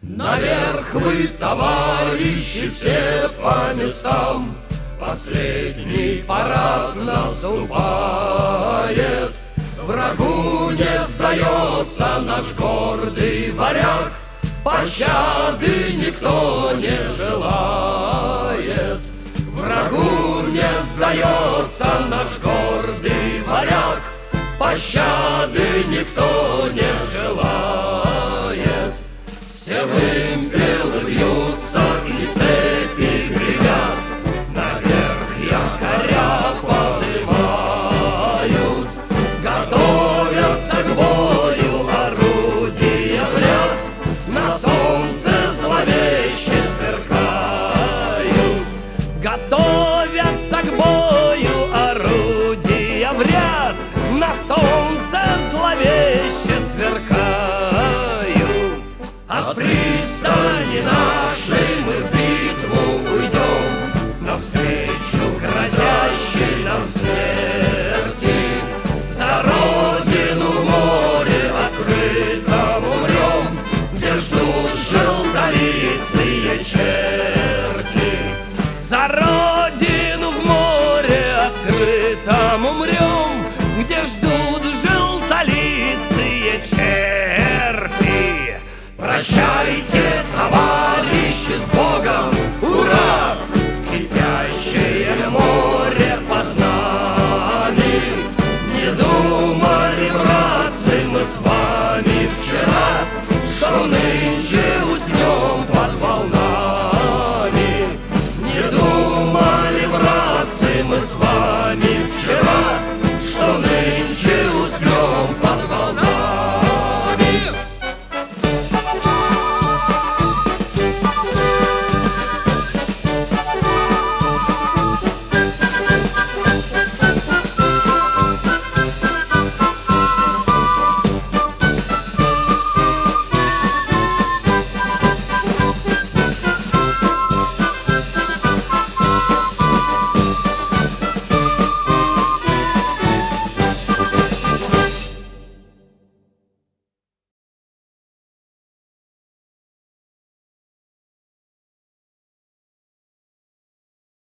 Наверх вы, товарищи, все по местам. Последний парад наступает. Врагу не сдается наш гордый варяг, пощады никто не желает. Врагу не сдается наш гордый варяг, пощады никто не желает. Все вымпелы вьются и цепи гремят, наверх якоря поднимают. Готовятся к бою орудия в ряд, на солнце зловеще сверкают. Готовятся к бою орудия в ряд, на солнце зловеще сверкают. От пристани нашей мы в битву уйдем, навстречу грозящей нам смерти. За родину в море открытом умрем, где ждут желтолицые черти. За родину в море открытом умрем, где ждут желтолицые черти. Прощайте,